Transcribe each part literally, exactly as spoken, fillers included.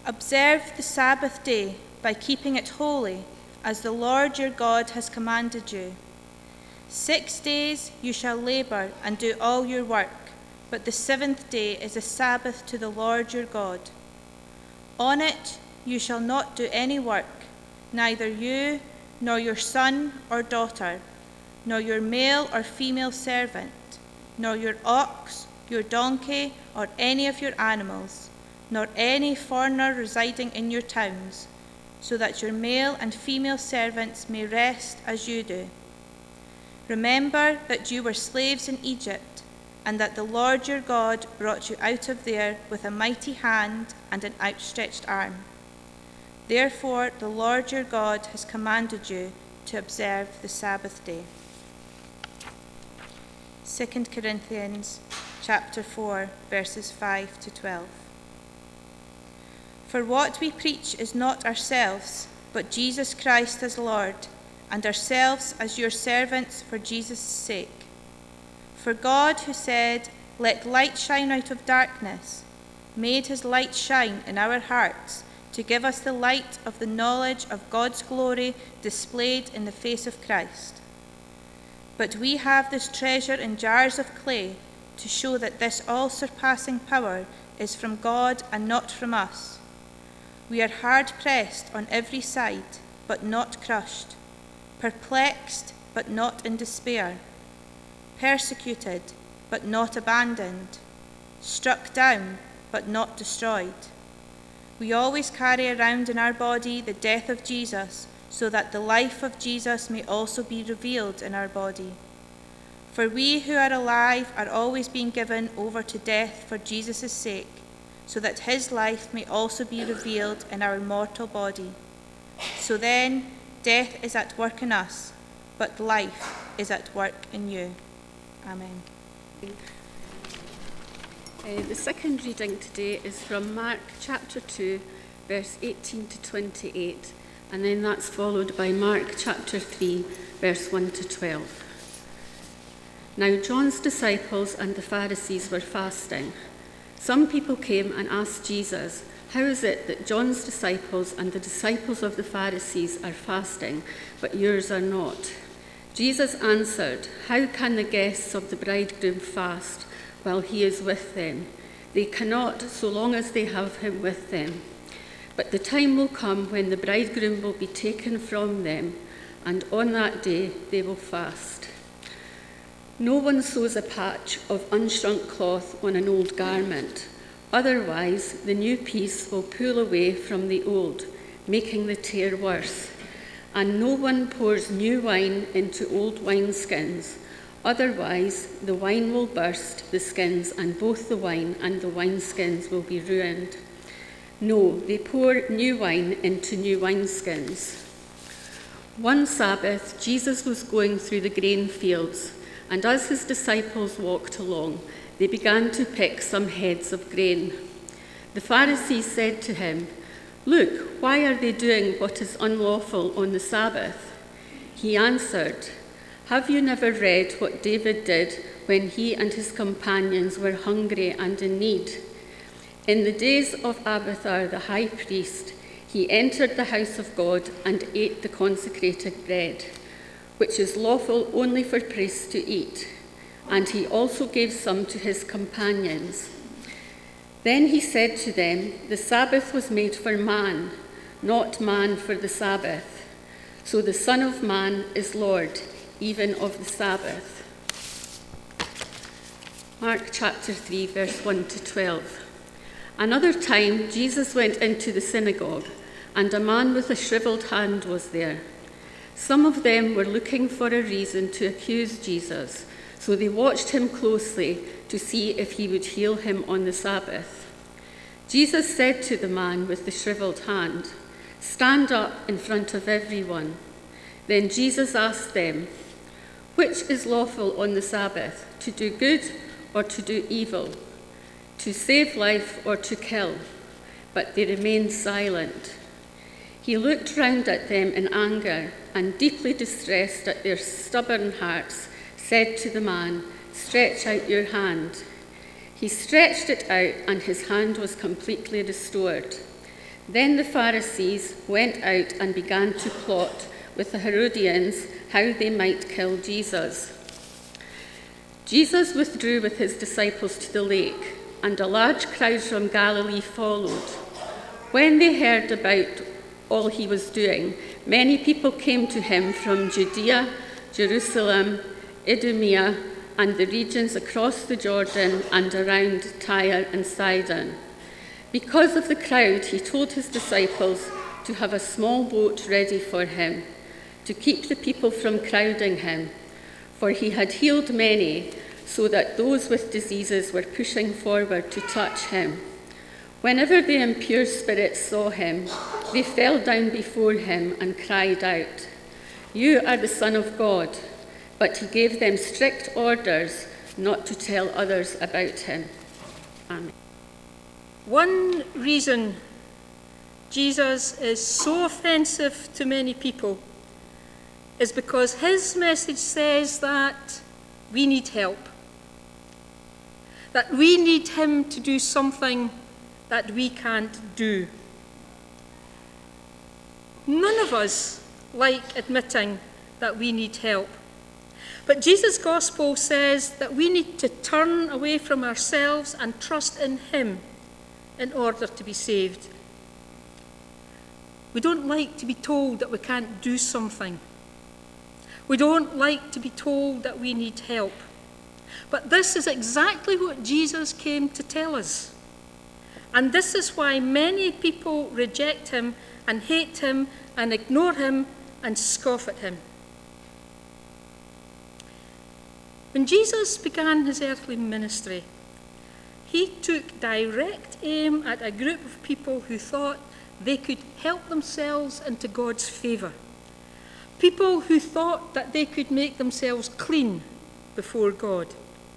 Observe the Sabbath day by keeping it holy, as the Lord your God has commanded you. Six days you shall labor and do all your work, but the seventh day is a Sabbath to the Lord your God. On it you shall not do any work, neither you, nor your son or daughter, nor your male or female servant, nor your ox, your donkey, or any of your animals, nor any foreigner residing in your towns, so that your male and female servants may rest as you do. Remember that you were slaves in Egypt, and that the Lord your God brought you out of there with a mighty hand and an outstretched arm. Therefore the Lord your God has commanded you to observe the Sabbath day. Second Corinthians chapter four, verses five to twelve. For what we preach is not ourselves, but Jesus Christ as Lord, and ourselves as your servants for Jesus' sake. For God, who said, "Let light shine out of darkness," made his light shine in our hearts to give us the light of the knowledge of God's glory displayed in the face of Christ. But we have this treasure in jars of clay to show that this all-surpassing power is from God and not from us. We are hard-pressed on every side, but not crushed, perplexed, but not in despair, persecuted, but not abandoned, struck down, but not destroyed. We always carry around in our body the death of Jesus, so that the life of Jesus may also be revealed in our body. For we who are alive are always being given over to death for Jesus' sake, so that his life may also be revealed in our mortal body. So then, death is at work in us, but life is at work in you. Amen. Uh, the second reading today is from Mark chapter two, verse eighteen to twenty-eight, and then that's followed by Mark chapter three, verse one to twelve. Now John's disciples and the Pharisees were fasting. Some people came and asked Jesus, "How is it that John's disciples and the disciples of the Pharisees are fasting, but yours are not?" Jesus answered, "How can the guests of the bridegroom fast while he is with them? They cannot, so long as they have him with them. But the time will come when the bridegroom will be taken from them, and on that day they will fast. No one sews a patch of unshrunk cloth on an old garment. Otherwise, the new piece will pull away from the old, making the tear worse. And no one pours new wine into old wineskins. Otherwise, the wine will burst the skins, and both the wine and the wineskins will be ruined. No, they pour new wine into new wineskins." One Sabbath, Jesus was going through the grain fields, and as his disciples walked along, they began to pick some heads of grain. The Pharisees said to him, "Look, why are they doing what is unlawful on the Sabbath?" He answered, "Have you never read what David did when he and his companions were hungry and in need? In the days of Abiathar the high priest, he entered the house of God and ate the consecrated bread, which is lawful only for priests to eat, and he also gave some to his companions. Then he said to them, 'The Sabbath was made for man, not man for the Sabbath. So the Son of Man is Lord, even of the Sabbath.'" Mark chapter three, verse one to twelve. Another time, Jesus went into the synagogue, and a man with a shriveled hand was there. Some of them were looking for a reason to accuse Jesus, so they watched him closely to see if he would heal him on the Sabbath. Jesus said to the man with the shriveled hand, "Stand up in front of everyone." Then Jesus asked them, "Which is lawful on the Sabbath, to do good or to do evil, to save life or to kill?" But they remained silent. He looked round at them in anger and, deeply distressed at their stubborn hearts, said to the man, "Stretch out your hand." He stretched it out, and his hand was completely restored. Then the Pharisees went out and began to plot with the Herodians how they might kill Jesus. Jesus withdrew with his disciples to the lake, and a large crowd from Galilee followed. When they heard about all he was doing, many people came to him from Judea, Jerusalem, Idumea, and the regions across the Jordan and around Tyre and Sidon. Because of the crowd, he told his disciples to have a small boat ready for him, to keep the people from crowding him, for he had healed many, so that those with diseases were pushing forward to touch him. Whenever the impure spirits saw him, they fell down before him and cried out, "You are the Son of God." But he gave them strict orders not to tell others about him. Amen. One reason Jesus is so offensive to many people is because his message says that we need help, that we need him to do something that we can't do. None of us like admitting that we need help. But Jesus' gospel says that we need to turn away from ourselves and trust in him in order to be saved. We don't like to be told that we can't do something. We don't like to be told that we need help. But this is exactly what Jesus came to tell us. And this is why many people reject him and hate him and ignore him and scoff at him. When Jesus began his earthly ministry, he took direct aim at a group of people who thought they could help themselves into God's favour. People who thought that they could make themselves clean before God.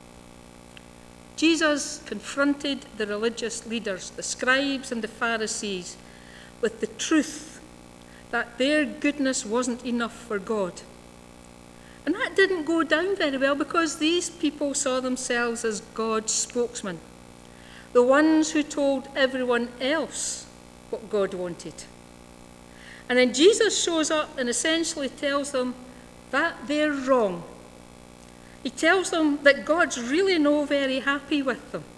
Jesus confronted the religious leaders, the scribes and the Pharisees, with the truth that their goodness wasn't enough for God. And that didn't go down very well because these people saw themselves as God's spokesmen, the ones who told everyone else what God wanted. And then Jesus shows up and essentially tells them that they're wrong. He tells them that God's really no very happy with them.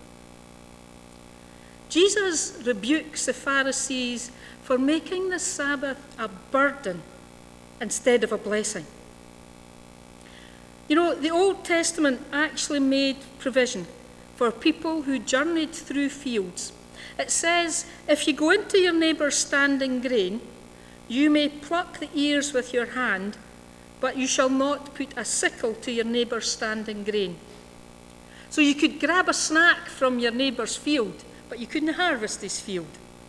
Jesus rebukes the Pharisees for making the Sabbath a burden instead of a blessing. You know, the Old Testament actually made provision for people who journeyed through fields. It says, if you go into your neighbour's standing grain, you may pluck the ears with your hand, but you shall not put a sickle to your neighbour's standing grain. So you could grab a snack from your neighbour's field, but you couldn't harvest his field.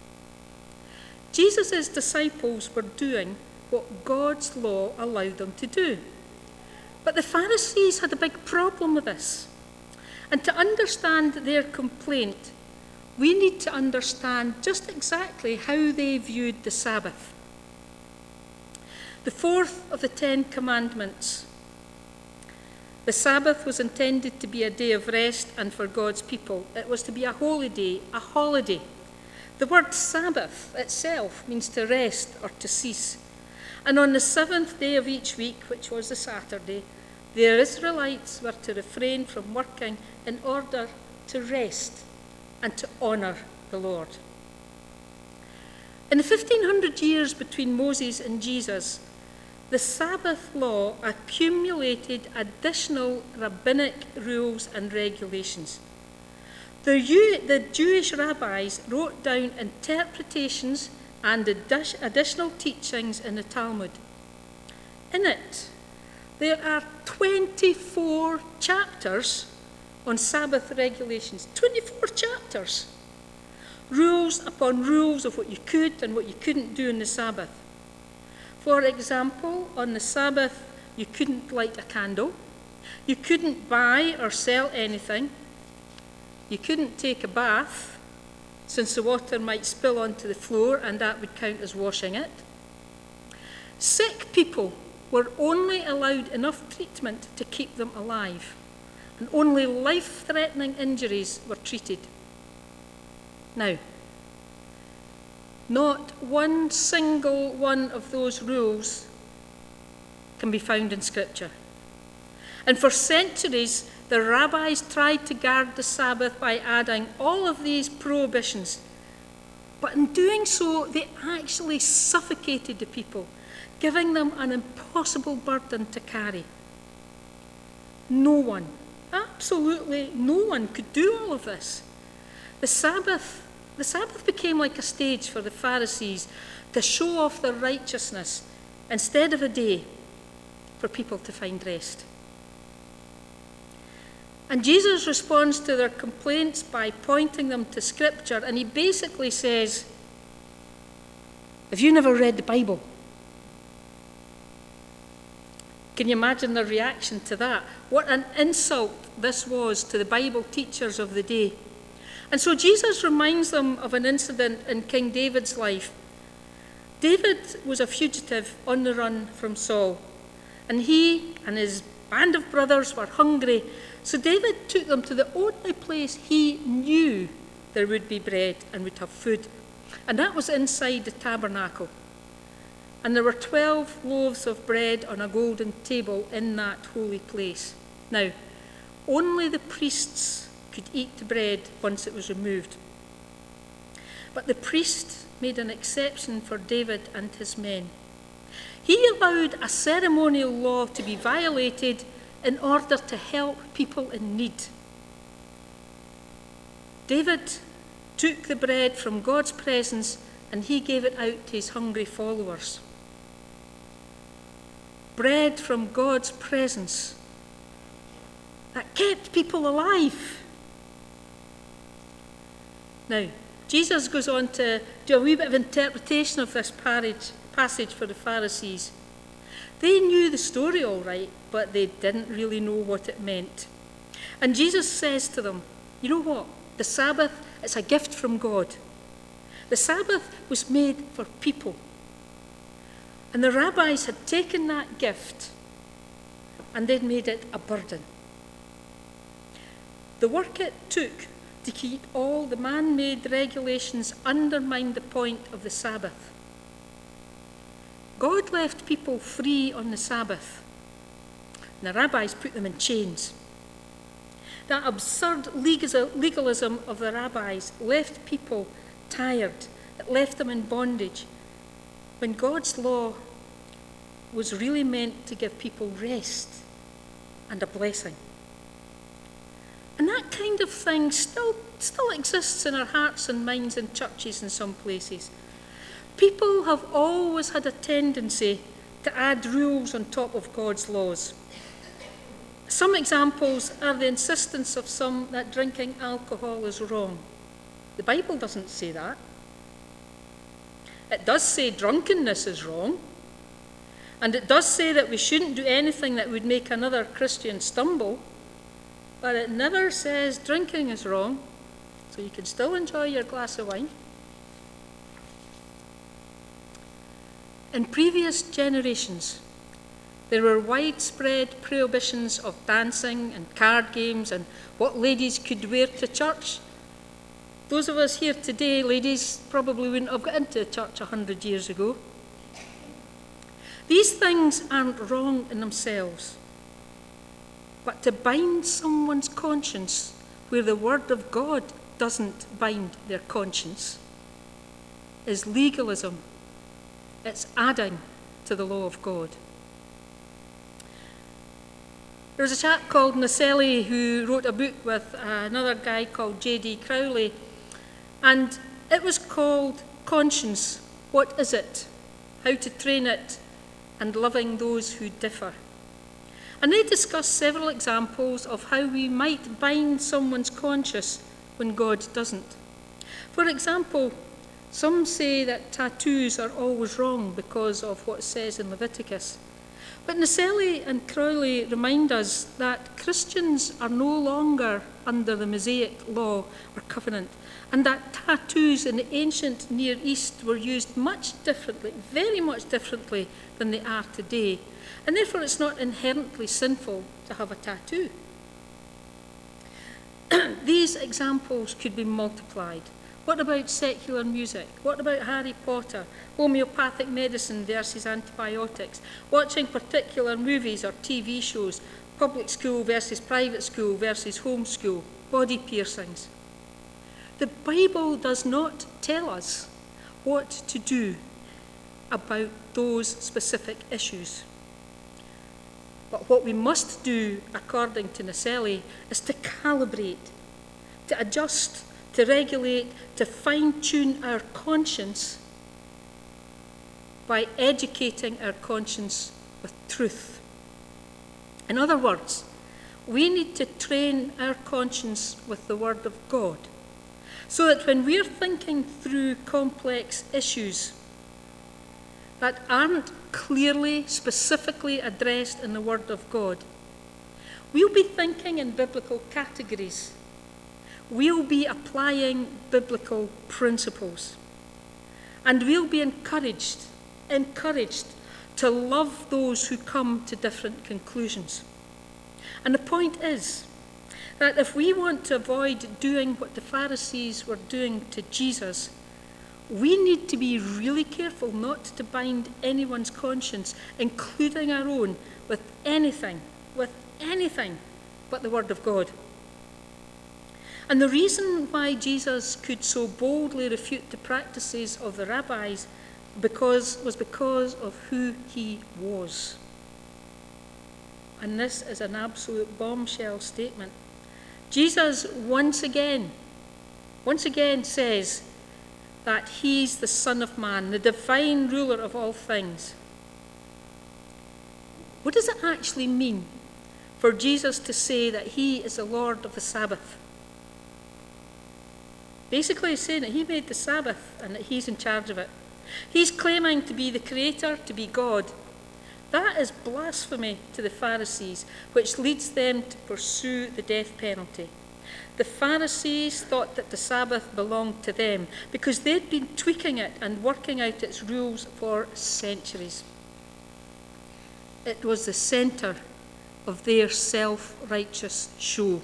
Jesus' disciples were doing what God's law allowed them to do. But the Pharisees had a big problem with this. And to understand their complaint, we need to understand just exactly how they viewed the Sabbath. The fourth of the Ten Commandments. The Sabbath was intended to be a day of rest and for God's people. It was to be a holy day, a holiday. The word Sabbath itself means to rest or to cease. And on the seventh day of each week, which was the Saturday, the Israelites were to refrain from working in order to rest and to honour the Lord. In the fifteen hundred years between Moses and Jesus, the Sabbath law accumulated additional rabbinic rules and regulations. The, the Jewish rabbis wrote down interpretations and additional teachings in the Talmud. In it, there are twenty-four chapters on Sabbath regulations. twenty-four chapters. Rules upon rules of what you could and what you couldn't do on the Sabbath. For example, on the Sabbath, you couldn't light a candle. You couldn't buy or sell anything. You couldn't take a bath, since the water might spill onto the floor and that would count as washing it. Sick people were only allowed enough treatment to keep them alive, and only life-threatening injuries were treated. Now, Not one single one of those rules can be found in Scripture. And for centuries, the rabbis tried to guard the Sabbath by adding all of these prohibitions. But in doing so, they actually suffocated the people, giving them an impossible burden to carry. No one, absolutely no one, could do all of this. The Sabbath, the Sabbath became like a stage for the Pharisees to show off their righteousness instead of a day for people to find rest. And Jesus responds to their complaints by pointing them to Scripture, and he basically says, have you never read the Bible? Can you imagine their reaction to that? What an insult this was to the Bible teachers of the day. And so Jesus reminds them of an incident in King David's life. David was a fugitive on the run from Saul, and he and his band of brothers were hungry. So David took them to the only place he knew there would be bread and would have food, and that was inside the tabernacle. And there were twelve loaves of bread on a golden table in that holy place. Now, only the priests could eat the bread once it was removed. But the priest made an exception for David and his men. He allowed a ceremonial law to be violated in order to help people in need. David took the bread from God's presence and he gave it out to his hungry followers. Bread from God's presence that kept people alive. Now, Jesus goes on to do a wee bit of interpretation of this passage for the Pharisees. They knew the story all right, but they didn't really know what it meant. And Jesus says to them, you know what? The Sabbath, it's a gift from God. The Sabbath was made for people. And the rabbis had taken that gift and they'd made it a burden. The work it took to keep all the man-made regulations undermined the point of the Sabbath. God left people free on the Sabbath, and the rabbis put them in chains. That absurd legalism of the rabbis left people tired. It left them in bondage, when God's law was really meant to give people rest and a blessing. And that kind of thing still, still exists in our hearts and minds in churches in some places. People have always had a tendency to add rules on top of God's laws. Some examples are the insistence of some that drinking alcohol is wrong. The Bible doesn't say that. It does say drunkenness is wrong. And it does say that we shouldn't do anything that would make another Christian stumble. But it never says drinking is wrong. So you can still enjoy your glass of wine. In previous generations, there were widespread prohibitions of dancing and card games and what ladies could wear to church. Those of us here today, ladies, probably wouldn't have got into church a hundred years ago. These things aren't wrong in themselves, but to bind someone's conscience where the Word of God doesn't bind their conscience is legalism. It's adding to the law of God. There was a chap called Naselli who wrote a book with another guy called J D Crowley, and it was called Conscience, What Is It? How to Train It, and Loving Those Who Differ. And they discuss several examples of how we might bind someone's conscience when God doesn't. For example, some say that tattoos are always wrong because of what it says in Leviticus. But Naselli and Crowley remind us that Christians are no longer under the Mosaic law or covenant, and that tattoos in the ancient Near East were used much differently, very much differently than they are today. And therefore it's not inherently sinful to have a tattoo. These examples could be multiplied. What about secular music? What about Harry Potter? Homeopathic medicine versus antibiotics? Watching particular movies or T V shows? Public school versus private school versus homeschool? Body piercings? The Bible does not tell us what to do about those specific issues. But what we must do, according to Naselli, is to calibrate, to adjust, to regulate, to fine-tune our conscience by educating our conscience with truth. In other words, we need to train our conscience with the Word of God, so that when we're thinking through complex issues that aren't clearly, specifically addressed in the Word of God, we'll be thinking in biblical categories. We'll be applying biblical principles. And we'll be encouraged, encouraged to love those who come to different conclusions. And the point is that if we want to avoid doing what the Pharisees were doing to Jesus, we need to be really careful not to bind anyone's conscience, including our own, with anything, with anything but the Word of God. And the reason why Jesus could so boldly refute the practices of the rabbis because, was because of who he was. And this is an absolute bombshell statement. Jesus once again, once again says that he's the Son of Man, the divine ruler of all things. What does it actually mean for Jesus to say that he is the Lord of the Sabbath? Basically, he's saying that he made the Sabbath and that he's in charge of it. He's claiming to be the creator, to be God. That is blasphemy to the Pharisees, which leads them to pursue the death penalty. The Pharisees thought that the Sabbath belonged to them because they'd been tweaking it and working out its rules for centuries. It was the centre of their self-righteous show.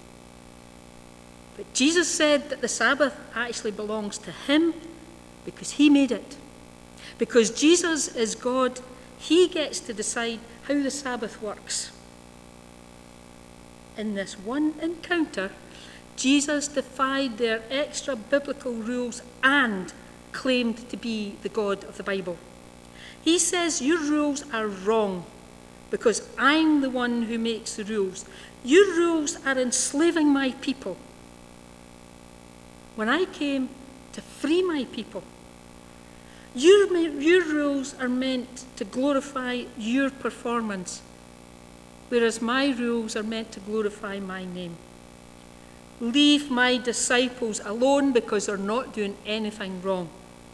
But Jesus said that the Sabbath actually belongs to him because he made it. Because Jesus is God, he gets to decide how the Sabbath works. In this one encounter, Jesus defied their extra biblical rules and claimed to be the God of the Bible. He says, your rules are wrong because I'm the one who makes the rules. Your rules are enslaving my people. When I came to free my people, your, your rules are meant to glorify your performance, whereas my rules are meant to glorify my name. Leave my disciples alone because they're not doing anything wrong.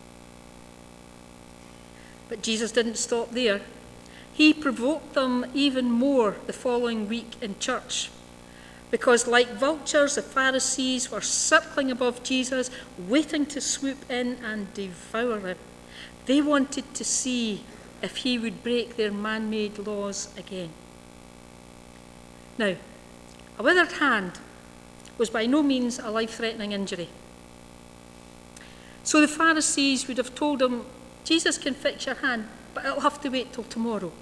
But Jesus didn't stop there. He provoked them even more the following week in church. Because like vultures, the Pharisees were circling above Jesus, waiting to swoop in and devour him. They wanted to see if he would break their man-made laws again. Now, a withered hand was by no means a life-threatening injury. So the Pharisees would have told him, Jesus can fix your hand, but it'll have to wait till tomorrow.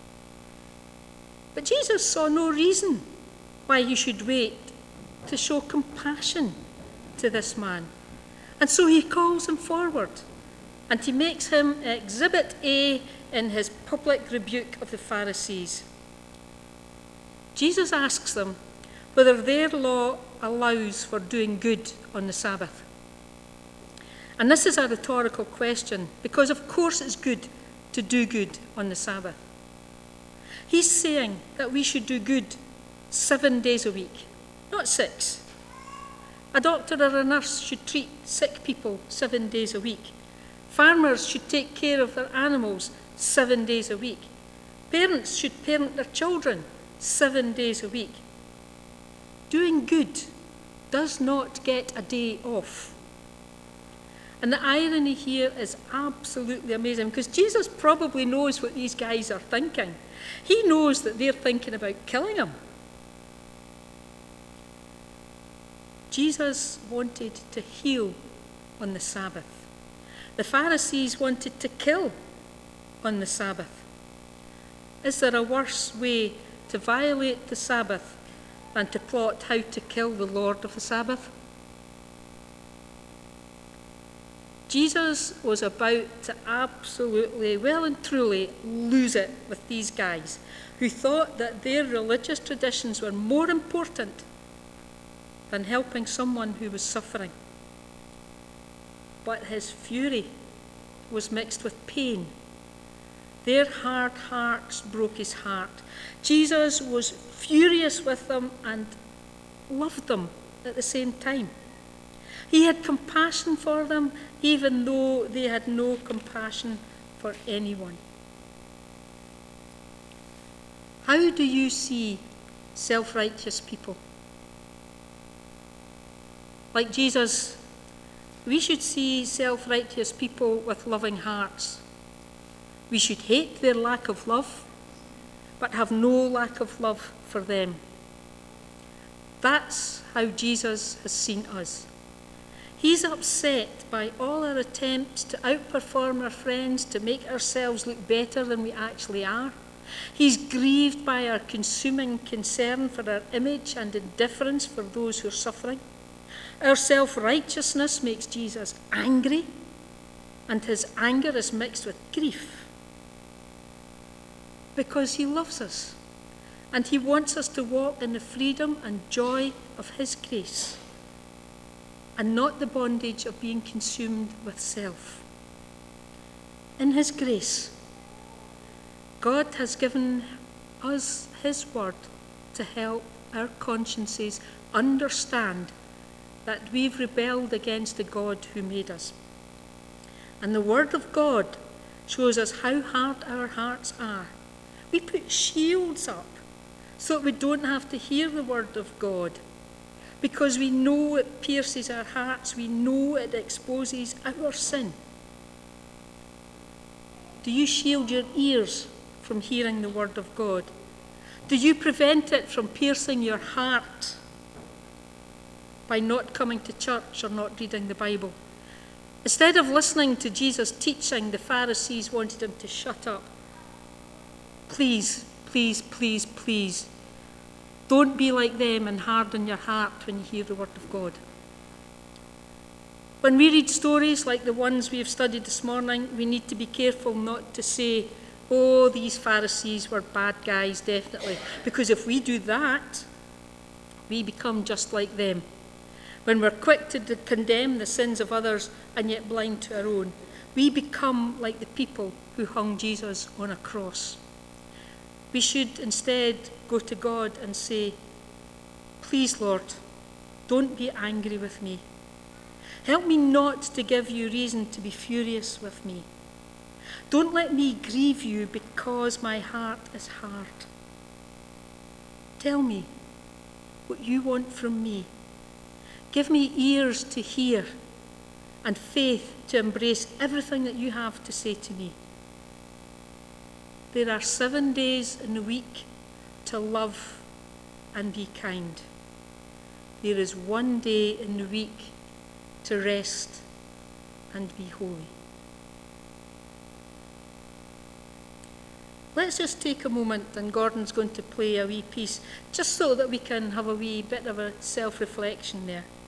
But Jesus saw no reason why he should wait to show compassion to this man. And so he calls him forward, and he makes him Exhibit A in his public rebuke of the Pharisees. Jesus asks them whether their law allows for doing good on the Sabbath. And this is a rhetorical question, because of course it's good to do good on the Sabbath. He's saying that we should do good seven days a week, not six. A doctor or a nurse should treat sick people seven days a week. Farmers should take care of their animals seven days a week. Parents should parent their children seven days a week. Doing good does not get a day off. And the irony here is absolutely amazing, because Jesus probably knows what these guys are thinking. He knows that they're thinking about killing him. Jesus wanted to heal on the Sabbath. The Pharisees wanted to kill on the Sabbath. Is there a worse way to violate the Sabbath than to plot how to kill the Lord of the Sabbath? Jesus was about to absolutely, well and truly, lose it with these guys who thought that their religious traditions were more important than helping someone who was suffering. But his fury was mixed with pain. Their hard hearts broke his heart. Jesus was furious with them and loved them at the same time. He had compassion for them, even though they had no compassion for anyone. How do you see self-righteous people? Like Jesus, we should see self-righteous people with loving hearts. We should hate their lack of love, but have no lack of love for them. That's how Jesus has seen us. He's upset by all our attempts to outperform our friends, to make ourselves look better than we actually are. He's grieved by our consuming concern for our image and indifference for those who are suffering. Our self-righteousness makes Jesus angry, and his anger is mixed with grief. Because he loves us, and he wants us to walk in the freedom and joy of his grace, and not the bondage of being consumed with self. In his grace, God has given us his word to help our consciences understand that we've rebelled against the God who made us. And the word of God shows us how hard our hearts are. We put shields up so that we don't have to hear the word of God, because we know it pierces our hearts, we know it exposes our sin. Do you shield your ears from hearing the word of God? Do you prevent it from piercing your heart by not coming to church or not reading the Bible? Instead of listening to Jesus' teaching, the Pharisees wanted him to shut up. Please, please, please, please, don't be like them and harden your heart when you hear the word of God. When we read stories like the ones we have studied this morning, we need to be careful not to say, oh, these Pharisees were bad guys, definitely. Because if we do that, we become just like them. When we're quick to condemn the sins of others and yet blind to our own, we become like the people who hung Jesus on a cross. We should instead go to God and say, please, Lord, don't be angry with me. Help me not to give you reason to be furious with me. Don't let me grieve you because my heart is hard. Tell me what you want from me. Give me ears to hear and faith to embrace everything that you have to say to me. There are seven days in the week to love and be kind. There is one day in the week to rest and be holy. Let's just take a moment, and Gordon's going to play a wee piece just so that we can have a wee bit of a self-reflection there.